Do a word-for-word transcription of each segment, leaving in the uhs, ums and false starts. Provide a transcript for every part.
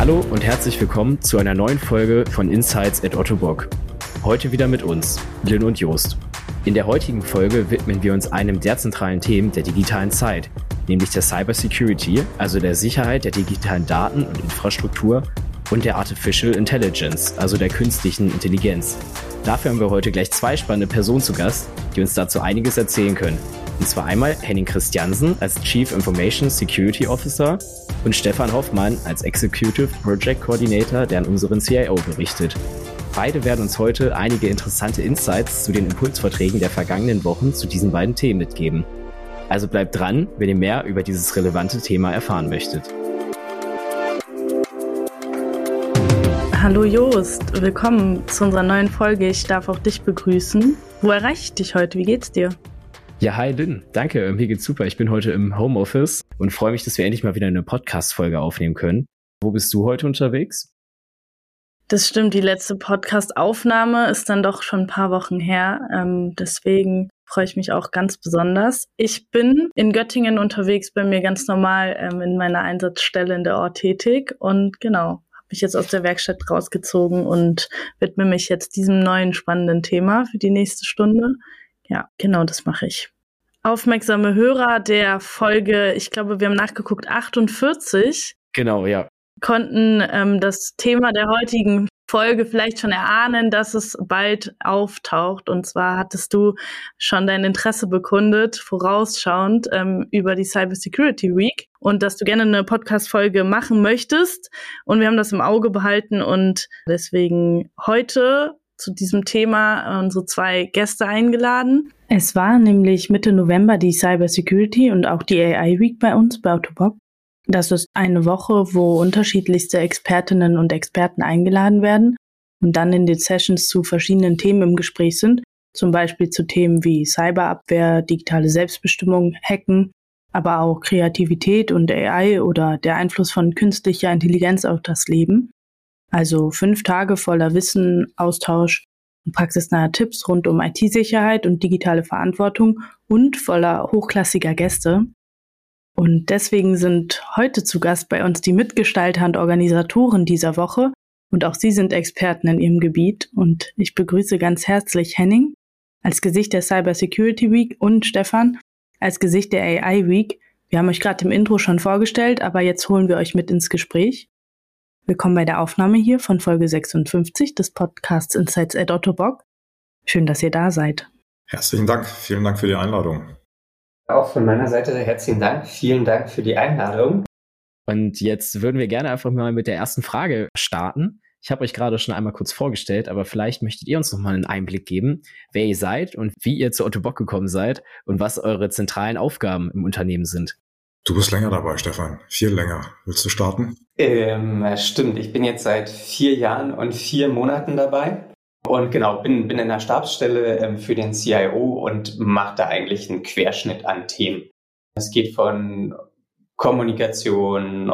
Hallo und herzlich willkommen zu einer neuen Folge von Insights at Otto Bock. Heute wieder mit uns, Lynn und Jost. In der heutigen Folge widmen wir uns einem der zentralen Themen der digitalen Zeit, nämlich der Cybersecurity, also der Sicherheit der digitalen Daten und Infrastruktur und der Artificial Intelligence, also der künstlichen Intelligenz. Dafür haben wir heute gleich zwei spannende Personen zu Gast, die uns dazu einiges erzählen können. Und zwar einmal Henning Christiansen als Chief Information Security Officer und Stefan Hoffmann als Executive Project Coordinator, der an unseren C I O berichtet. Beide werden uns heute einige interessante Insights zu den Impulsvorträgen der vergangenen Wochen zu diesen beiden Themen mitgeben. Also bleibt dran, wenn ihr mehr über dieses relevante Thema erfahren möchtet. Hallo Jost, willkommen zu unserer neuen Folge. Ich darf auch dich begrüßen. Wo erreiche ich dich heute? Wie geht's dir? Ja, hi Lynn. Danke, mir geht's super. Ich bin heute im Homeoffice und freue mich, dass wir endlich mal wieder eine Podcast-Folge aufnehmen können. Wo bist du heute unterwegs? Das stimmt, die letzte Podcast-Aufnahme ist dann doch schon ein paar Wochen her. Ähm, deswegen freue ich mich auch ganz besonders. Ich bin in Göttingen unterwegs, bei mir ganz normal ähm, in meiner Einsatzstelle in der Ort tätig und genau, habe mich jetzt aus der Werkstatt rausgezogen und widme mich jetzt diesem neuen spannenden Thema für die nächste Stunde. Ja, genau, das mache ich. Aufmerksame Hörer der Folge, ich glaube, wir haben nachgeguckt, achtundvierzig. Genau, ja. Konnten ähm, das Thema der heutigen Folge vielleicht schon erahnen, dass es bald auftaucht. Und zwar hattest du schon dein Interesse bekundet, vorausschauend ähm, über die Cybersecurity Week und dass du gerne eine Podcast-Folge machen möchtest. Und wir haben das im Auge behalten und deswegen heute zu diesem Thema unsere zwei Gäste eingeladen. Es war nämlich Mitte November die Cybersecurity und auch die A I Week bei uns, bei Otto Bock. Das ist eine Woche, wo unterschiedlichste Expertinnen und Experten eingeladen werden und dann in den Sessions zu verschiedenen Themen im Gespräch sind, zum Beispiel zu Themen wie Cyberabwehr, digitale Selbstbestimmung, Hacken, aber auch Kreativität und A I oder der Einfluss von künstlicher Intelligenz auf das Leben. Also fünf Tage voller Wissen, Austausch und praxisnaher Tipps rund um I T-Sicherheit und digitale Verantwortung und voller hochklassiger Gäste. Und deswegen sind heute zu Gast bei uns die Mitgestalter und Organisatoren dieser Woche und auch sie sind Experten in ihrem Gebiet. Und ich begrüße ganz herzlich Henning als Gesicht der Cybersecurity Week und Stefan als Gesicht der A I Week. Wir haben euch gerade im Intro schon vorgestellt, aber jetzt holen wir euch mit ins Gespräch. Willkommen bei der Aufnahme hier von Folge sechsundfünfzig des Podcasts Insights at Otto Bock. Schön, dass ihr da seid. Herzlichen Dank. Vielen Dank für die Einladung. Auch von meiner Seite herzlichen Dank. Vielen Dank für die Einladung. Und jetzt würden wir gerne einfach mal mit der ersten Frage starten. Ich habe euch gerade schon einmal kurz vorgestellt, aber vielleicht möchtet ihr uns noch mal einen Einblick geben, wer ihr seid und wie ihr zu Otto Bock gekommen seid und was eure zentralen Aufgaben im Unternehmen sind. Du bist länger dabei, Stefan. Viel länger. Willst du starten? Ähm, stimmt. Ich bin jetzt seit vier Jahren und vier Monaten dabei. Und genau, bin, bin in der Stabsstelle ähm, für den C I O und mache da eigentlich einen Querschnitt an Themen. Es geht von Kommunikation,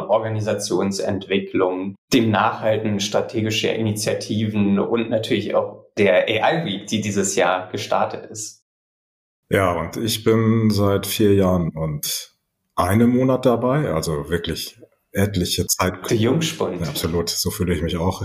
Organisationsentwicklung, dem Nachhalten strategischer Initiativen und natürlich auch der A I Week, die dieses Jahr gestartet ist. Ja, und ich bin seit vier Jahren und einem Monat dabei, also wirklich etliche Zeit. Der Jungspund. Ja, absolut, so fühle ich mich auch.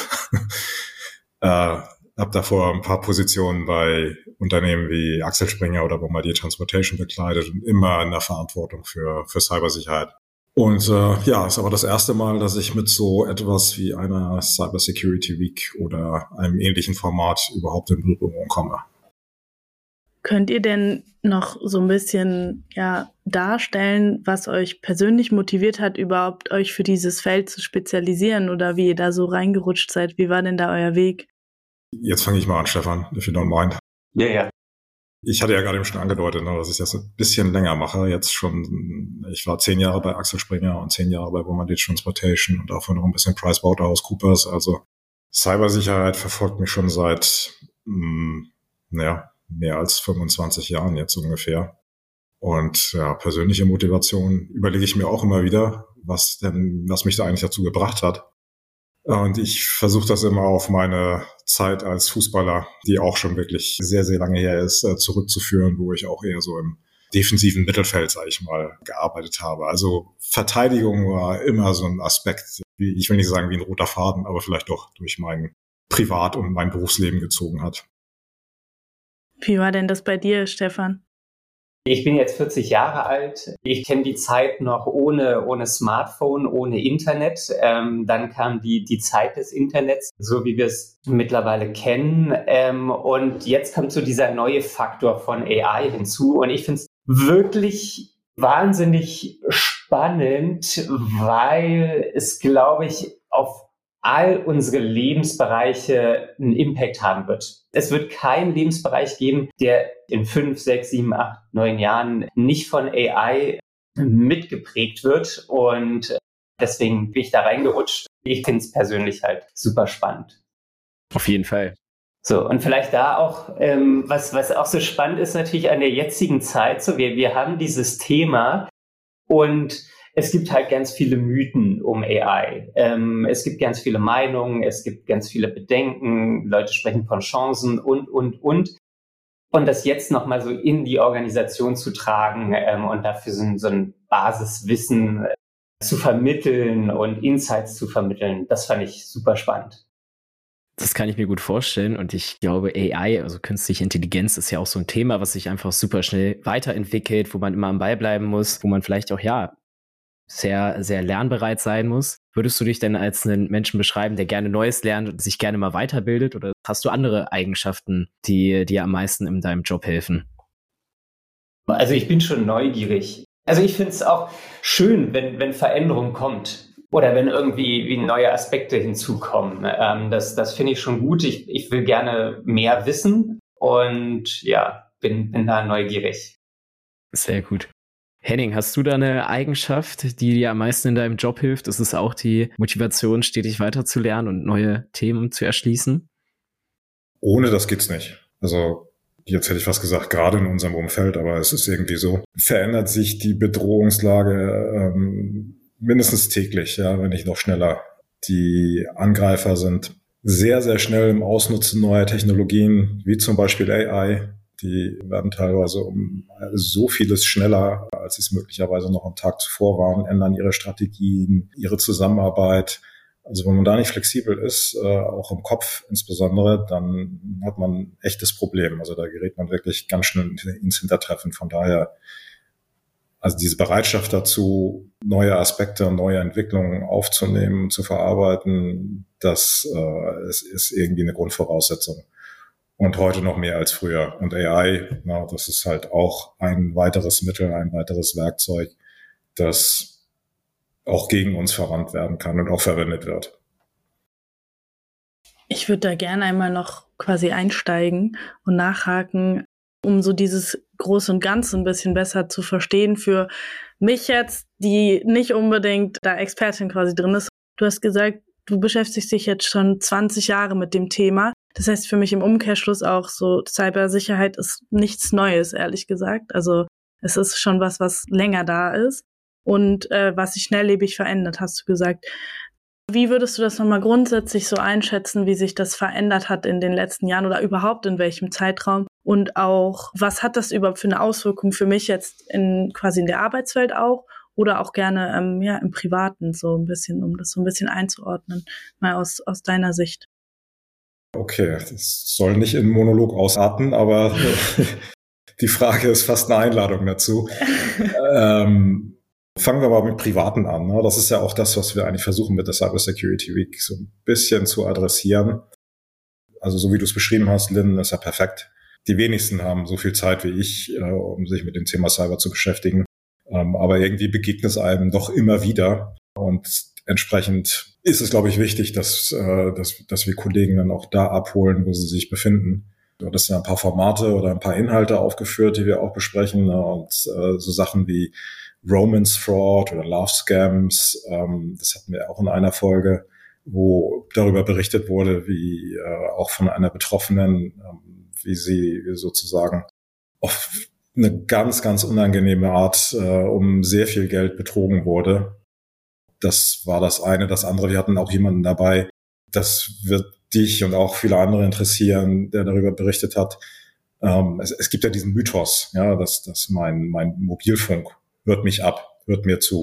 äh, Hab davor ein paar Positionen bei Unternehmen wie Axel Springer oder Bombardier Transportation bekleidet und immer in der Verantwortung für für Cybersicherheit. Und äh, ja, ist aber das erste Mal, dass ich mit so etwas wie einer Cybersecurity Week oder einem ähnlichen Format überhaupt in Berührung komme. Könnt ihr denn noch so ein bisschen ja darstellen, was euch persönlich motiviert hat, überhaupt euch für dieses Feld zu spezialisieren oder wie ihr da so reingerutscht seid? Wie war denn da euer Weg? Jetzt fange ich mal an, Stefan, if you don't mind. Ja, ja. Ich hatte ja gerade eben schon angedeutet, ne, dass ich das ein bisschen länger mache. Jetzt schon, ich war zehn Jahre bei Axel Springer und zehn Jahre bei Bombardier Transportation und davon noch ein bisschen PricewaterhouseCoopers. Also Cybersicherheit verfolgt mich schon seit, mh, naja, mehr als fünfundzwanzig Jahren jetzt ungefähr. Und ja, persönliche Motivation überlege ich mir auch immer wieder, was denn, was mich da eigentlich dazu gebracht hat. Und ich versuche das immer auf meine Zeit als Fußballer, die auch schon wirklich sehr, sehr lange her ist, zurückzuführen, wo ich auch eher so im defensiven Mittelfeld, sage ich mal, gearbeitet habe. Also Verteidigung war immer so ein Aspekt, wie, ich will nicht sagen wie ein roter Faden, aber vielleicht doch durch mein Privat- und mein Berufsleben gezogen hat. Wie war denn das bei dir, Stefan? Ich bin jetzt vierzig Jahre alt. Ich kenne die Zeit noch ohne, ohne Smartphone, ohne Internet. Ähm, dann kam die, die Zeit des Internets, so wie wir es mittlerweile kennen. Ähm, und jetzt kommt so dieser neue Faktor von A I hinzu. Und ich finde es wirklich wahnsinnig spannend, weil es, glaube ich, auf all unsere Lebensbereiche einen Impact haben wird. Es wird keinen Lebensbereich geben, der in fünf, sechs, sieben, acht, neun Jahren nicht von A I mitgeprägt wird. Und deswegen bin ich da reingerutscht. Ich finde es persönlich halt super spannend. Auf jeden Fall. So, und vielleicht da auch, ähm, was, was auch so spannend ist natürlich an der jetzigen Zeit, so wir, wir haben dieses Thema und es gibt halt ganz viele Mythen um A I. Ähm, es gibt ganz viele Meinungen, es gibt ganz viele Bedenken, Leute sprechen von Chancen und, und, und. Und das jetzt nochmal so in die Organisation zu tragen ähm, und dafür so, so ein Basiswissen äh, zu vermitteln und Insights zu vermitteln, das fand ich super spannend. Das kann ich mir gut vorstellen und ich glaube, A I, also künstliche Intelligenz, ist ja auch so ein Thema, was sich einfach super schnell weiterentwickelt, wo man immer am Ball bleiben muss, wo man vielleicht auch, ja, sehr, sehr lernbereit sein muss. Würdest du dich denn als einen Menschen beschreiben, der gerne Neues lernt und sich gerne mal weiterbildet? Oder hast du andere Eigenschaften, die dir am meisten in deinem Job helfen? Also ich bin schon neugierig. Also ich finde es auch schön, wenn, wenn Veränderung kommt oder wenn irgendwie wie neue Aspekte hinzukommen. Ähm, das das finde ich schon gut. Ich, ich will gerne mehr wissen und ja, bin, bin da neugierig. Sehr gut. Henning, hast du da eine Eigenschaft, die dir am meisten in deinem Job hilft? Ist es auch die Motivation, stetig weiterzulernen und neue Themen zu erschließen? Ohne das geht's nicht. Also jetzt hätte ich fast gesagt, gerade in unserem Umfeld, aber es ist irgendwie so, verändert sich die Bedrohungslage ähm, mindestens täglich, ja, wenn nicht noch schneller. Die Angreifer sind sehr, sehr schnell im Ausnutzen neuer Technologien, wie zum Beispiel A I. Die werden teilweise um so vieles schneller, als sie es möglicherweise noch am Tag zuvor waren, ändern ihre Strategien, ihre Zusammenarbeit. Also wenn man da nicht flexibel ist, äh, auch im Kopf insbesondere, dann hat man ein echtes Problem. Also da gerät man wirklich ganz schnell ins Hintertreffen. Von daher, also diese Bereitschaft dazu, neue Aspekte und neue Entwicklungen aufzunehmen, zu verarbeiten, das äh, ist, ist irgendwie eine Grundvoraussetzung. Und heute noch mehr als früher. Und A I, na, das ist halt auch ein weiteres Mittel, ein weiteres Werkzeug, das auch gegen uns verwandt werden kann und auch verwendet wird. Ich würde da gerne einmal noch quasi einsteigen und nachhaken, um so dieses Große und Ganze ein bisschen besser zu verstehen für mich jetzt, die nicht unbedingt da Expertin quasi drin ist. Du hast gesagt, du beschäftigst dich jetzt schon zwanzig Jahre mit dem Thema. Das heißt für mich im Umkehrschluss auch so, Cybersicherheit ist nichts Neues, ehrlich gesagt. Also es ist schon was, was länger da ist und äh, was sich schnelllebig verändert, hast du gesagt. Wie würdest du das nochmal grundsätzlich so einschätzen, wie sich das verändert hat in den letzten Jahren oder überhaupt in welchem Zeitraum? Und auch, was hat das überhaupt für eine Auswirkung für mich jetzt in quasi in der Arbeitswelt auch oder auch gerne ähm, ja im Privaten so ein bisschen, um das so ein bisschen einzuordnen, mal aus aus deiner Sicht. Okay, das soll nicht in Monolog ausarten, aber die Frage ist fast eine Einladung dazu. ähm, fangen wir mal mit Privaten an. Ne? Das ist ja auch das, was wir eigentlich versuchen mit der Cyber Security Week so ein bisschen zu adressieren. Also so wie du es beschrieben hast, Lynn, ist ja perfekt. Die wenigsten haben so viel Zeit wie ich, äh, um sich mit dem Thema Cyber zu beschäftigen. Ähm, aber irgendwie begegnet es einem doch immer wieder. Und entsprechend ist es, glaube ich, wichtig, dass, äh, dass, dass wir Kollegen dann auch da abholen, wo sie sich befinden. Das sind ein paar Formate oder ein paar Inhalte aufgeführt, die wir auch besprechen. Ne? Und äh, so Sachen wie Romance Fraud oder Love Scams, ähm, das hatten wir auch in einer Folge, wo darüber berichtet wurde, wie äh, auch von einer Betroffenen, ähm, wie sie sozusagen auf eine ganz, ganz unangenehme Art äh, um sehr viel Geld betrogen wurde. Das war das eine. Das andere, wir hatten auch jemanden dabei, das wird dich und auch viele andere interessieren, der darüber berichtet hat. Ähm, es, es gibt ja diesen Mythos, ja, dass, dass mein, mein Mobilfunk hört mich ab, hört mir zu.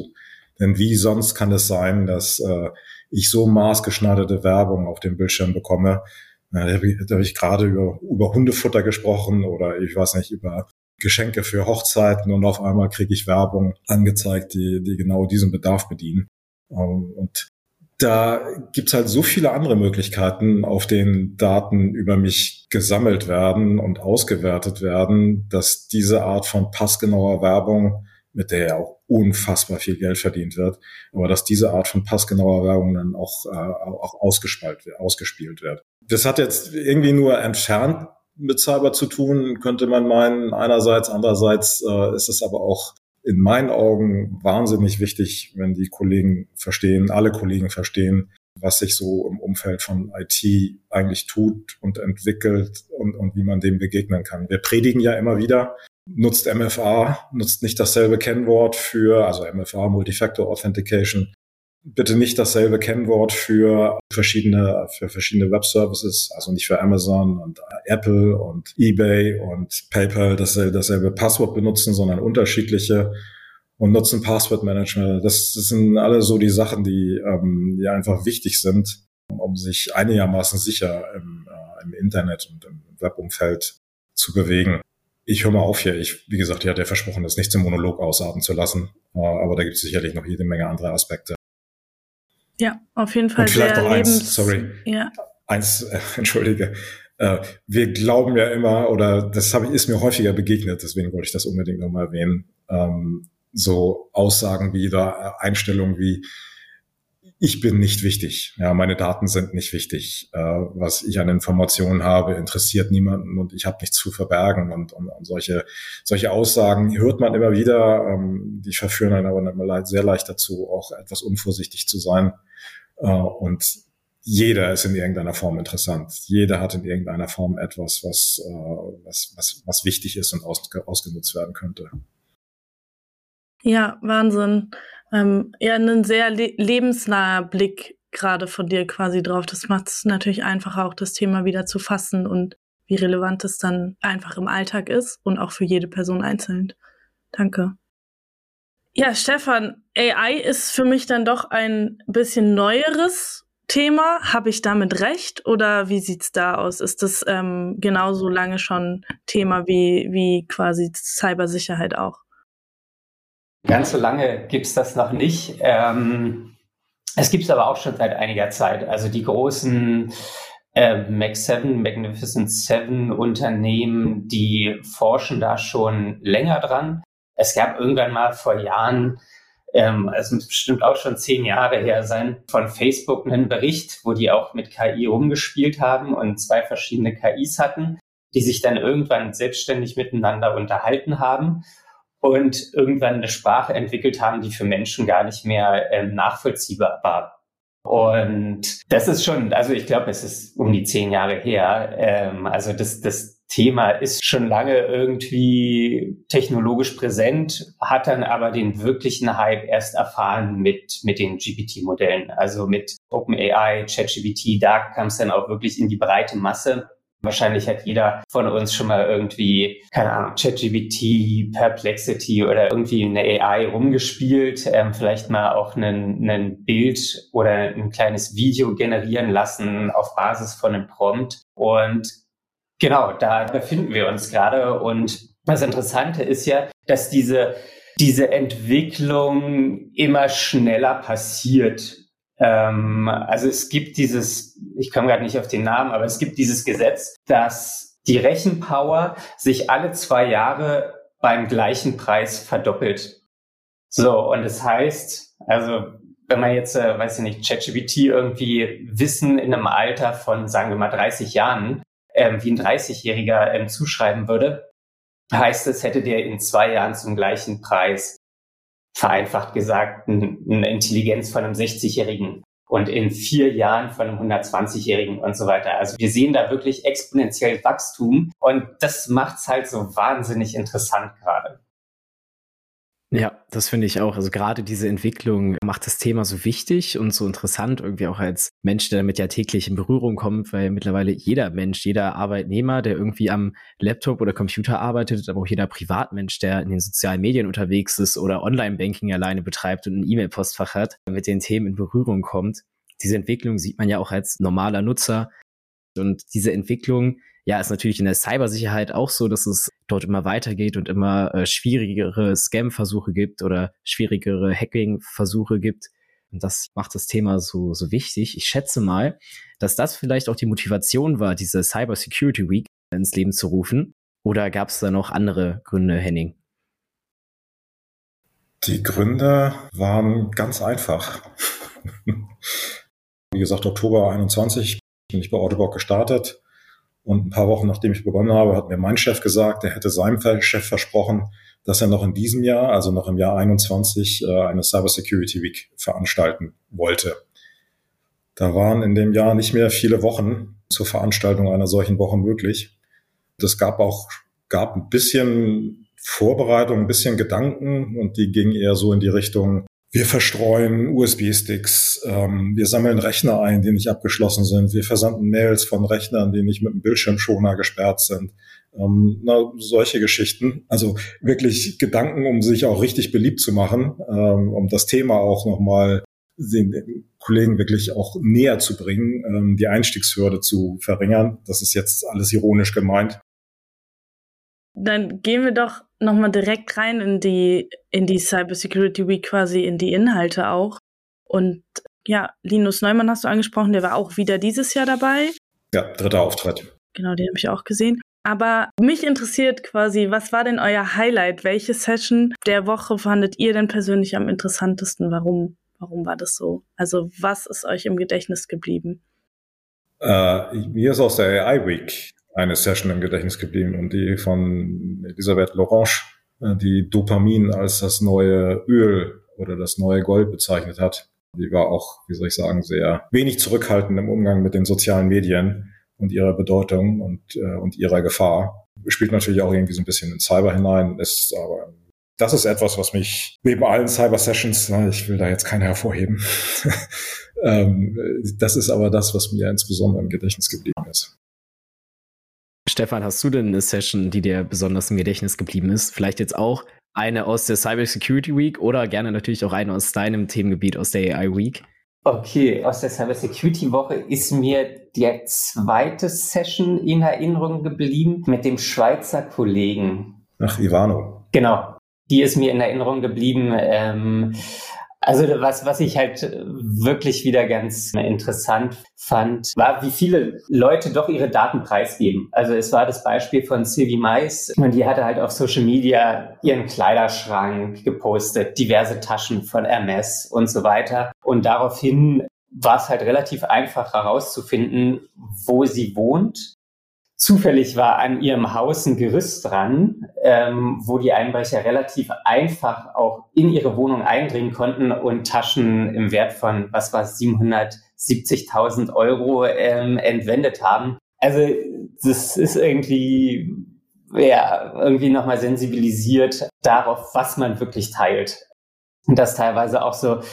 Denn wie sonst kann es sein, dass äh, ich so maßgeschneiderte Werbung auf dem Bildschirm bekomme? Da habe ich, da hab ich gerade über, über Hundefutter gesprochen oder ich weiß nicht, über Geschenke für Hochzeiten und auf einmal kriege ich Werbung angezeigt, die, die genau diesen Bedarf bedienen. Und da gibt's halt so viele andere Möglichkeiten, auf denen Daten über mich gesammelt werden und ausgewertet werden, dass diese Art von passgenauer Werbung, mit der ja auch unfassbar viel Geld verdient wird, aber dass diese Art von passgenauer Werbung dann auch, äh, auch ausgespielt wird, ausgespielt wird. Das hat jetzt irgendwie nur entfernt mit Cyber zu tun, könnte man meinen. Einerseits, andererseits äh, ist es aber auch in meinen Augen wahnsinnig wichtig, wenn die Kollegen verstehen, alle Kollegen verstehen, was sich so im Umfeld von I T eigentlich tut und entwickelt und, und wie man dem begegnen kann. Wir predigen ja immer wieder, nutzt M F A, nutzt nicht dasselbe Kennwort für, also M F A, Multifactor Authentication, bitte nicht dasselbe Kennwort für verschiedene, für verschiedene Web-Services, also nicht für Amazon und Apple und eBay und PayPal dasselbe, dasselbe Passwort benutzen, sondern unterschiedliche und nutzen Passwortmanagement. Das, das sind alle so die Sachen, die, ähm, die einfach wichtig sind, um, um sich einigermaßen sicher im, äh, im Internet und im Webumfeld zu bewegen. Ich höre mal auf hier. Ich, wie gesagt, ich hatte ja versprochen, das nicht zum Monolog ausarten zu lassen, äh, aber da gibt es sicherlich noch jede Menge andere Aspekte. Ja, auf jeden Fall. Und vielleicht sehr noch lebens- eins, sorry, ja. eins, äh, entschuldige. Äh, wir glauben ja immer, oder das habe ich, ist mir häufiger begegnet, deswegen wollte ich das unbedingt nochmal erwähnen, ähm, so Aussagen wie oder Einstellungen wie, ich bin nicht wichtig, ja, meine Daten sind nicht wichtig, äh, was ich an Informationen habe, interessiert niemanden und ich habe nichts zu verbergen und, und, und solche solche Aussagen hört man immer wieder, ähm, die verführen einen aber immer sehr leicht dazu, auch etwas unvorsichtig zu sein, äh, und jeder ist in irgendeiner Form interessant, jeder hat in irgendeiner Form etwas, was äh, was was was wichtig ist und aus, ausgenutzt werden könnte. Ja, Wahnsinn. Ähm, ja, ein sehr le- lebensnaher Blick gerade von dir quasi drauf. Das macht es natürlich einfacher, auch das Thema wieder zu fassen und wie relevant es dann einfach im Alltag ist und auch für jede Person einzeln. Danke. Ja, Stefan, A I ist für mich dann doch ein bisschen neueres Thema. Habe ich damit recht oder wie sieht's da aus? Ist das ähm, genauso lange schon Thema wie, wie quasi Cybersicherheit auch? Ganz so lange gibt's das noch nicht. Ähm, es gibt's aber auch schon seit einiger Zeit. Also die großen äh, Mag sieben, Magnificent Seven Unternehmen, die forschen da schon länger dran. Es gab irgendwann mal vor Jahren, ähm, es muss bestimmt auch schon zehn Jahre her sein, von Facebook einen Bericht, wo die auch mit K I rumgespielt haben und zwei verschiedene K Is hatten, die sich dann irgendwann selbstständig miteinander unterhalten haben und irgendwann eine Sprache entwickelt haben, die für Menschen gar nicht mehr ähm, nachvollziehbar war. Und das ist schon, also ich glaube, es ist um die zehn Jahre her. Ähm, also das, das Thema ist schon lange irgendwie technologisch präsent, hat dann aber den wirklichen Hype erst erfahren mit, mit den G P T-Modellen. Also mit OpenAI, ChatGPT, da kam es dann auch wirklich in die breite Masse. Wahrscheinlich hat jeder von uns schon mal irgendwie, keine Ahnung, ChatGPT, Perplexity oder irgendwie eine A I rumgespielt, ähm, vielleicht mal auch ein, ein Bild oder ein kleines Video generieren lassen auf Basis von einem Prompt. Und genau, da befinden wir uns gerade. Und das Interessante ist ja, dass diese, diese Entwicklung immer schneller passiert. Ähm, also es gibt dieses, ich komme gerade nicht auf den Namen, aber es gibt dieses Gesetz, dass die Rechenpower sich alle zwei Jahre beim gleichen Preis verdoppelt. So, und das heißt, also wenn man jetzt, äh, weiß ich nicht, ChatGPT irgendwie Wissen in einem Alter von, sagen wir mal, dreißig Jahren, ähm, wie ein dreißigjähriger ähm, zuschreiben würde, heißt es, hätte der in zwei Jahren zum gleichen Preis, vereinfacht gesagt, eine Intelligenz von einem sechzigjährigen und in vier Jahren von einem hundertzwanzigjährigen und so weiter. Also wir sehen da wirklich exponentiell Wachstum und das macht's halt so wahnsinnig interessant gerade. Ja, das finde ich auch. Also gerade diese Entwicklung macht das Thema so wichtig und so interessant, irgendwie auch als Mensch, der damit ja täglich in Berührung kommt, weil mittlerweile jeder Mensch, jeder Arbeitnehmer, der irgendwie am Laptop oder Computer arbeitet, aber auch jeder Privatmensch, der in den sozialen Medien unterwegs ist oder Online-Banking alleine betreibt und ein E-Mail-Postfach hat, mit den Themen in Berührung kommt. Diese Entwicklung sieht man ja auch als normaler Nutzer. Und diese Entwicklung, ja, ist natürlich in der Cybersicherheit auch so, dass es dort immer weitergeht und immer äh, schwierigere Scam-Versuche gibt oder schwierigere Hacking-Versuche gibt. Und das macht das Thema so, so wichtig. Ich schätze mal, dass das vielleicht auch die Motivation war, diese Cyber Security Week ins Leben zu rufen. Oder gab es da noch andere Gründe, Henning? Die Gründe waren ganz einfach. Wie gesagt, Oktober einundzwanzig bin ich bei Autobock gestartet. Und ein paar Wochen nachdem ich begonnen habe, hat mir mein Chef gesagt, er hätte seinem Chef versprochen, dass er noch in diesem Jahr, also noch im Jahr einundzwanzig, eine Cyber Security Week veranstalten wollte. Da waren in dem Jahr nicht mehr viele Wochen zur Veranstaltung einer solchen Woche möglich. Das gab auch, gab ein bisschen Vorbereitung, ein bisschen Gedanken und die gingen eher so in die Richtung, wir verstreuen U S B-Sticks, ähm, wir sammeln Rechner ein, die nicht abgeschlossen sind, wir versanden Mails von Rechnern, die nicht mit einem Bildschirmschoner gesperrt sind, ähm, na, solche Geschichten. Also wirklich Gedanken, um sich auch richtig beliebt zu machen, ähm, um das Thema auch nochmal den Kollegen wirklich auch näher zu bringen, ähm, die Einstiegshürde zu verringern. Das ist jetzt alles ironisch gemeint. Dann gehen wir doch nochmal direkt rein in die, in die Cyber Security Week, quasi in die Inhalte auch. Und ja, Linus Neumann hast du angesprochen, der war auch wieder dieses Jahr dabei. Ja, dritter Auftritt. Genau, den habe ich auch gesehen. Aber mich interessiert quasi, was war denn euer Highlight? Welche Session der Woche fandet ihr denn persönlich am interessantesten? Warum? Warum war das so? Also was ist euch im Gedächtnis geblieben? Äh, mir ist aus der A I Week eine Session im Gedächtnis geblieben und die von Elisabeth Lorange, die Dopamin als das neue Öl oder das neue Gold bezeichnet hat. Die war auch, wie soll ich sagen, sehr wenig zurückhaltend im Umgang mit den sozialen Medien und ihrer Bedeutung und, äh, und ihrer Gefahr. Spielt natürlich auch irgendwie so ein bisschen in Cyber hinein, ist aber das ist etwas, was mich neben allen Cyber-Sessions, ich will da jetzt keine hervorheben, das ist aber das, was mir insbesondere im Gedächtnis geblieben ist. Stefan, hast du denn eine Session, die dir besonders im Gedächtnis geblieben ist? Vielleicht jetzt auch eine aus der Cyber Security Week oder gerne natürlich auch eine aus deinem Themengebiet, aus der A I Week? Okay, aus der Cyber Security Woche ist mir die zweite Session in Erinnerung geblieben mit dem Schweizer Kollegen. Ach, Ivano. Genau, die ist mir in Erinnerung geblieben. Ähm, Also was, was ich halt wirklich wieder ganz interessant fand, war, wie viele Leute doch ihre Daten preisgeben. Also es war das Beispiel von Sylvie Mais und die hatte halt auf Social Media ihren Kleiderschrank gepostet, diverse Taschen von Hermes und so weiter. Und daraufhin war es halt relativ einfach herauszufinden, wo sie wohnt. Zufällig war an ihrem Haus ein Gerüst dran, ähm, wo die Einbrecher relativ einfach auch in ihre Wohnung eindringen konnten und Taschen im Wert von, was war es, siebenhundertsiebzigtausend Euro ähm, entwendet haben. Also das ist irgendwie, ja, irgendwie nochmal sensibilisiert darauf, was man wirklich teilt. Und das teilweise auch so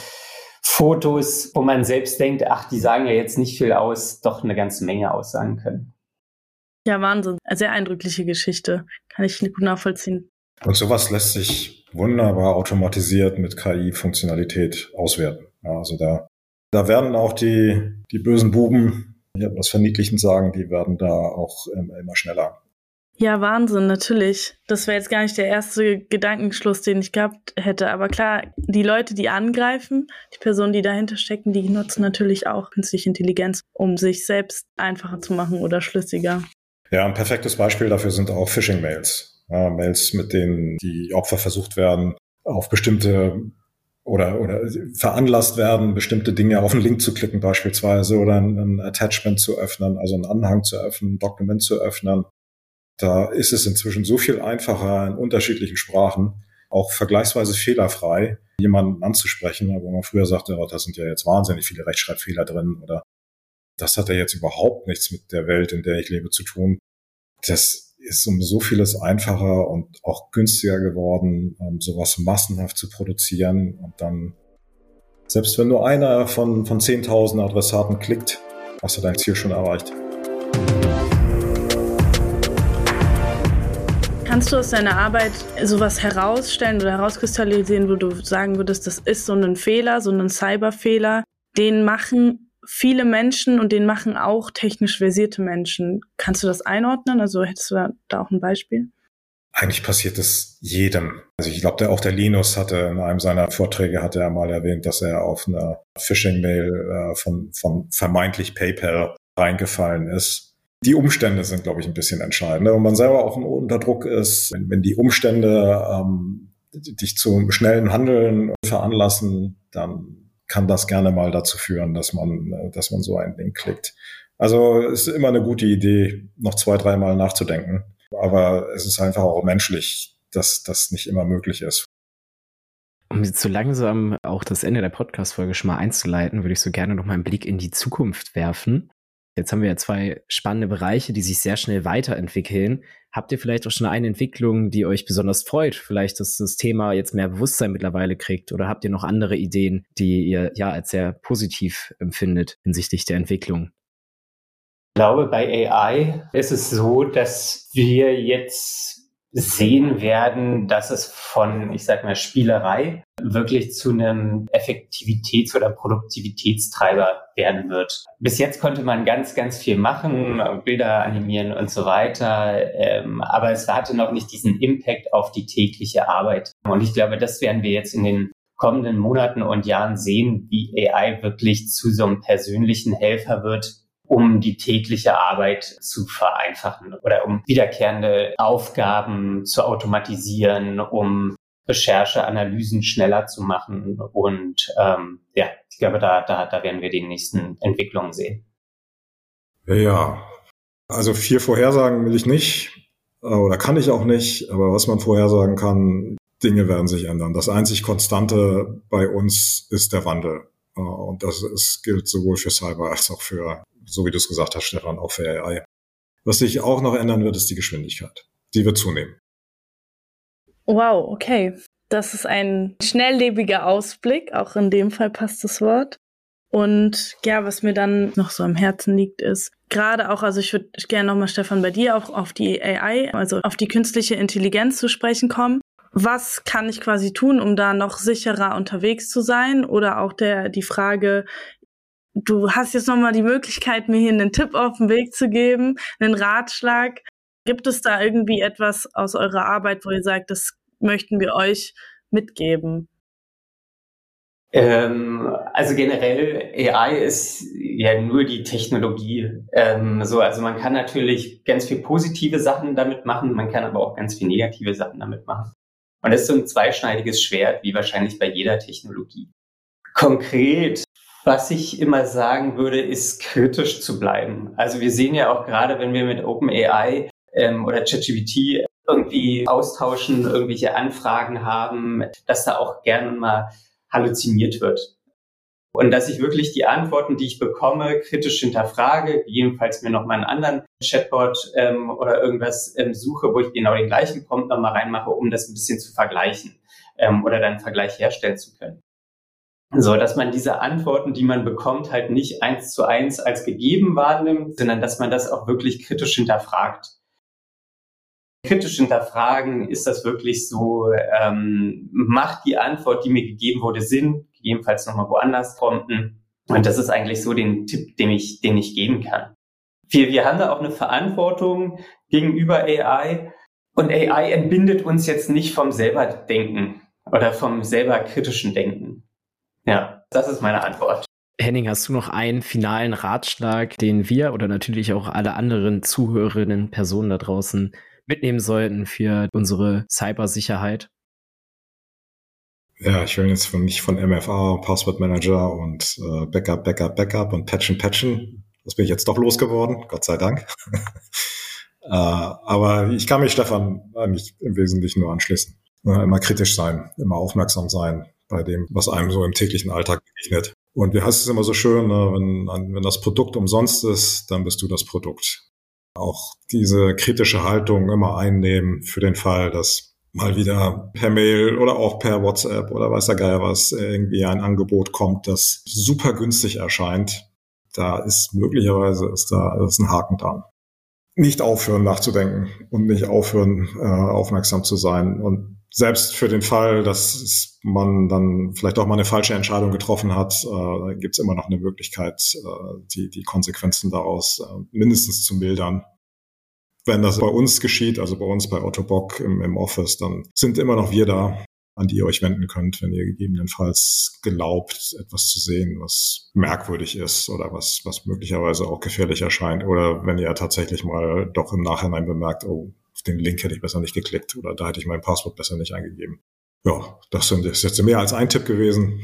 Fotos, wo man selbst denkt, ach, die sagen ja jetzt nicht viel aus, doch eine ganze Menge aussagen können. Ja, Wahnsinn. Eine sehr eindrückliche Geschichte. Kann ich gut nachvollziehen. Und sowas lässt sich wunderbar automatisiert mit K I-Funktionalität auswerten. Ja, also da, da werden auch die, die bösen Buben, ich habe was verniedlichend sagen, die werden da auch ähm, immer schneller. Ja, Wahnsinn, natürlich. Das wäre jetzt gar nicht der erste Gedankenschluss, den ich gehabt hätte. Aber klar, die Leute, die angreifen, die Personen, die dahinter stecken, die nutzen natürlich auch künstliche Intelligenz, um sich selbst einfacher zu machen oder schlüssiger. Ja, ein perfektes Beispiel dafür sind auch Phishing-Mails. Ja, Mails, mit denen die Opfer versucht werden, auf bestimmte oder oder veranlasst werden, bestimmte Dinge auf einen Link zu klicken beispielsweise oder ein, ein Attachment zu öffnen, also einen Anhang zu öffnen, ein Dokument zu öffnen. Da ist es inzwischen so viel einfacher in unterschiedlichen Sprachen, auch vergleichsweise fehlerfrei, jemanden anzusprechen, wo man früher sagte, oh, da sind ja jetzt wahnsinnig viele Rechtschreibfehler drin oder das hat ja jetzt überhaupt nichts mit der Welt, in der ich lebe, zu tun. Das ist um so vieles einfacher und auch günstiger geworden, um sowas massenhaft zu produzieren. Und dann, selbst wenn nur einer von, von zehntausend Adressaten klickt, hast du dein Ziel schon erreicht. Kannst du aus deiner Arbeit sowas herausstellen oder herauskristallisieren, wo du sagen würdest, das ist so ein Fehler, so ein Cyberfehler, den machen viele Menschen und den machen auch technisch versierte Menschen. Kannst du das einordnen? Also hättest du da, da auch ein Beispiel? Eigentlich passiert es jedem. Also ich glaube, der, auch der Linus hatte in einem seiner Vorträge hatte er mal erwähnt, dass er auf eine Phishing-Mail äh, von, von vermeintlich PayPal reingefallen ist. Die Umstände sind, glaube ich, ein bisschen entscheidend. Wenn man selber auch unter Druck ist, wenn, wenn die Umstände ähm, dich zum schnellen Handeln veranlassen, dann kann das gerne mal dazu führen, dass man, dass man so einen Link klickt. Also es ist immer eine gute Idee, noch zwei, dreimal nachzudenken. Aber es ist einfach auch menschlich, dass das nicht immer möglich ist. Um jetzt so langsam auch das Ende der Podcast-Folge schon mal einzuleiten, würde ich so gerne noch mal einen Blick in die Zukunft werfen. Jetzt haben wir ja zwei spannende Bereiche, die sich sehr schnell weiterentwickeln. Habt ihr vielleicht auch schon eine Entwicklung, die euch besonders freut? Vielleicht, dass das Thema jetzt mehr Bewusstsein mittlerweile kriegt? Oder habt ihr noch andere Ideen, die ihr ja als sehr positiv empfindet hinsichtlich der Entwicklung? Ich glaube, bei A I ist es so, dass wir jetzt sehen werden, dass es von, ich sag mal, Spielerei wirklich zu einem Effektivitäts- oder Produktivitätstreiber werden wird. Bis jetzt konnte man ganz, ganz viel machen, Bilder animieren und so weiter, ähm, aber es hatte noch nicht diesen Impact auf die tägliche Arbeit. Und ich glaube, das werden wir jetzt in den kommenden Monaten und Jahren sehen, wie A I wirklich zu so einem persönlichen Helfer wird, um die tägliche Arbeit zu vereinfachen oder um wiederkehrende Aufgaben zu automatisieren, um Recherche, Analysen schneller zu machen. Und ähm, ja, ich glaube, da, da, da werden wir die nächsten Entwicklungen sehen. Ja, also viel vorhersagen will ich nicht oder kann ich auch nicht, aber was man vorhersagen kann, Dinge werden sich ändern. Das einzig Konstante bei uns ist der Wandel. Und das ist, gilt sowohl für Cyber als auch für, so wie du es gesagt hast, Stefan, auch für A I. Was sich auch noch ändern wird, ist die Geschwindigkeit. Die wird zunehmen. Wow, okay. Das ist ein schnelllebiger Ausblick. Auch in dem Fall passt das Wort. Und ja, was mir dann noch so am Herzen liegt, ist gerade auch, also ich würde gerne nochmal, Stefan, bei dir auch auf die A I, also auf die künstliche Intelligenz zu sprechen kommen. Was kann ich quasi tun, um da noch sicherer unterwegs zu sein? Oder auch der die Frage, du hast jetzt nochmal die Möglichkeit, mir hier einen Tipp auf den Weg zu geben, einen Ratschlag. Gibt es da irgendwie etwas aus eurer Arbeit, wo ihr sagt, das möchten wir euch mitgeben? Ähm, also generell, A I ist ja nur die Technologie. Ähm, so, also man kann natürlich ganz viel positive Sachen damit machen, man kann aber auch ganz viel negative Sachen damit machen. Und das ist so ein zweischneidiges Schwert, wie wahrscheinlich bei jeder Technologie. Konkret, was ich immer sagen würde, ist kritisch zu bleiben. Also wir sehen ja auch gerade, wenn wir mit OpenAI ähm, oder ChatGPT irgendwie austauschen, irgendwelche Anfragen haben, dass da auch gerne mal halluziniert wird. Und dass ich wirklich die Antworten, die ich bekomme, kritisch hinterfrage, jedenfalls mir nochmal einen anderen Chatbot ähm, oder irgendwas ähm, suche, wo ich genau den gleichen Prompt nochmal reinmache, um das ein bisschen zu vergleichen ähm, oder dann einen Vergleich herstellen zu können. So, dass man diese Antworten, die man bekommt, halt nicht eins zu eins als gegeben wahrnimmt, sondern dass man das auch wirklich kritisch hinterfragt. Kritisch hinterfragen, ist das wirklich so, ähm, macht die Antwort, die mir gegeben wurde, Sinn, gegebenenfalls nochmal woanders prompten. Und das ist eigentlich so den Tipp, den ich, den ich geben kann. Wir, wir haben da auch eine Verantwortung gegenüber A I und A I entbindet uns jetzt nicht vom selber Denken oder vom selber kritischen Denken. Ja, das ist meine Antwort. Henning, hast du noch einen finalen Ratschlag, den wir oder natürlich auch alle anderen zuhörenden Personen da draußen mitnehmen sollten für unsere Cybersicherheit? Ja, ich will jetzt von, nicht von M F A, Password Manager und äh, Backup, Backup, Backup und Patchen, Patchen. Das bin ich jetzt doch losgeworden, Gott sei Dank. äh, aber ich kann mich Stefan eigentlich im Wesentlichen nur anschließen. Äh, immer kritisch sein, immer aufmerksam sein bei dem, was einem so im täglichen Alltag begegnet. Und wie heißt es immer so schön, ne, wenn, wenn das Produkt umsonst ist, dann bist du das Produkt. auch diese kritische Haltung immer einnehmen für den Fall, dass mal wieder per Mail oder auch per WhatsApp oder weiß der Geier was irgendwie ein Angebot kommt, das super günstig erscheint. Da ist möglicherweise ist da ist ein Haken dran. Nicht aufhören nachzudenken und nicht aufhören äh, aufmerksam zu sein. Und selbst für den Fall, dass man dann vielleicht auch mal eine falsche Entscheidung getroffen hat, äh, gibt es immer noch eine Möglichkeit, äh, die, die Konsequenzen daraus äh, mindestens zu mildern. Wenn das bei uns geschieht, also bei uns bei Otto Bock im, im Office, dann sind immer noch wir da, an die ihr euch wenden könnt, wenn ihr gegebenenfalls glaubt, etwas zu sehen, was merkwürdig ist oder was, was möglicherweise auch gefährlich erscheint. Oder wenn ihr tatsächlich mal doch im Nachhinein bemerkt, oh, auf den Link hätte ich besser nicht geklickt oder da hätte ich mein Passwort besser nicht eingegeben. Ja, das sind das ist jetzt mehr als ein Tipp gewesen.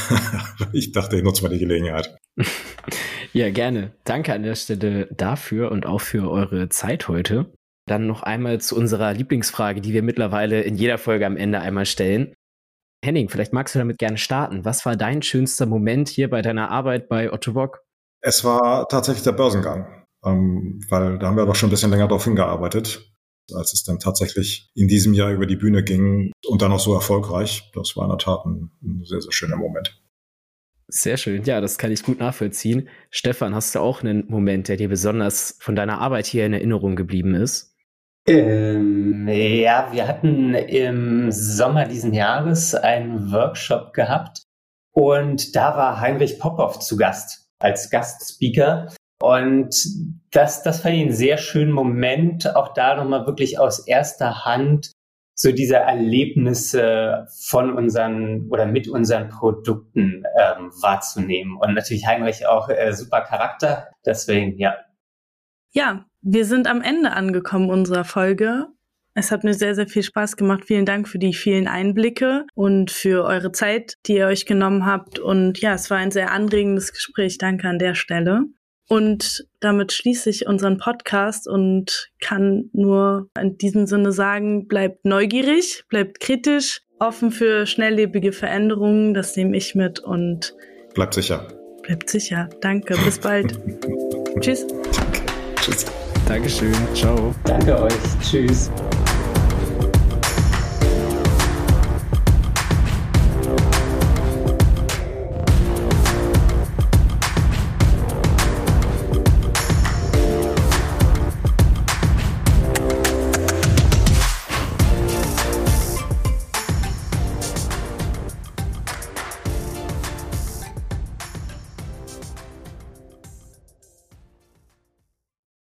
Ich dachte, ich nutze mal die Gelegenheit. Ja, gerne. Danke an der Stelle dafür und auch für eure Zeit heute. Dann noch einmal zu unserer Lieblingsfrage, die wir mittlerweile in jeder Folge am Ende einmal stellen. Henning, vielleicht magst du damit gerne starten. Was war dein schönster Moment hier bei deiner Arbeit bei Otto Bock? Es war tatsächlich der Börsengang, ähm, weil da haben wir doch schon ein bisschen länger darauf hingearbeitet, als es dann tatsächlich in diesem Jahr über die Bühne ging und dann auch so erfolgreich. Das war in der Tat ein, ein sehr, sehr schöner Moment. Sehr schön. Ja, das kann ich gut nachvollziehen. Stefan, hast du auch einen Moment, der dir besonders von deiner Arbeit hier in Erinnerung geblieben ist? Ähm, ja, wir hatten im Sommer diesen Jahres einen Workshop gehabt und da war Heinrich Popov zu Gast als Gastspeaker. Und das, das fand ich einen sehr schönen Moment, auch da nochmal wirklich aus erster Hand so diese Erlebnisse von unseren oder mit unseren Produkten ähm, wahrzunehmen. Und natürlich Heinrich auch äh, super Charakter, deswegen ja. Ja, wir sind am Ende angekommen unserer Folge. Es hat mir sehr, sehr viel Spaß gemacht. Vielen Dank für die vielen Einblicke und für eure Zeit, die ihr euch genommen habt. Und ja, es war ein sehr anregendes Gespräch. Danke an der Stelle. Und damit schließe ich unseren Podcast und kann nur in diesem Sinne sagen, bleibt neugierig, bleibt kritisch, offen für schnelllebige Veränderungen. Das nehme ich mit und bleibt sicher. Bleibt sicher. Danke. Bis bald. Tschüss. Danke. Tschüss. Dankeschön. Ciao. Danke euch. Tschüss.